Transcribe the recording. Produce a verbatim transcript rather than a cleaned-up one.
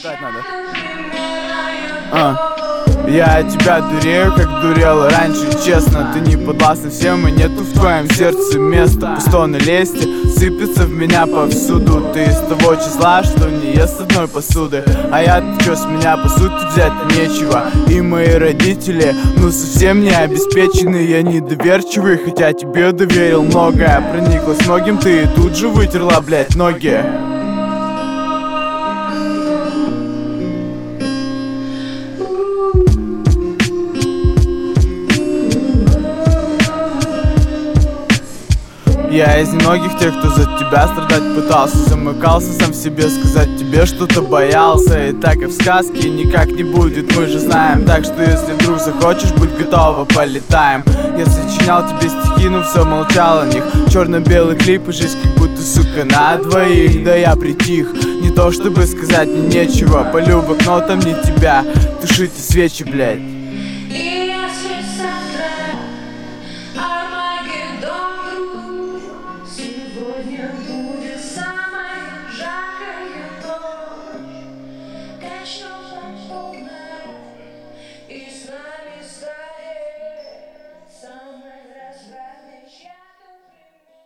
Играть надо. А. Я от тебя дурею, как дурела раньше, честно. Ты не подвластна всем, и нету в твоем сердце места. Пустоны лести сыпятся в меня повсюду. Ты из того числа, что не ест одной посуды. А я-то чё, с меня по сути взять-то нечего. И мои родители, ну совсем не обеспечены. Я недоверчивый, хотя тебе доверил многое. Прониклась многим, ты и тут же вытерла, блять, ноги. Я из немногих тех, кто за тебя страдать пытался. Замыкался сам в себе, сказать тебе что-то боялся. И так и в сказке никак не будет, мы же знаем. Так что если вдруг захочешь, будь готова, полетаем. Я сочинял тебе стихи, но все молчал о них. Черно-белый клип и жизнь как будто, сука, на двоих. Да я притих, не то чтобы сказать мне нечего. Полю в окно, там не тебя, тушите свечи, блядь.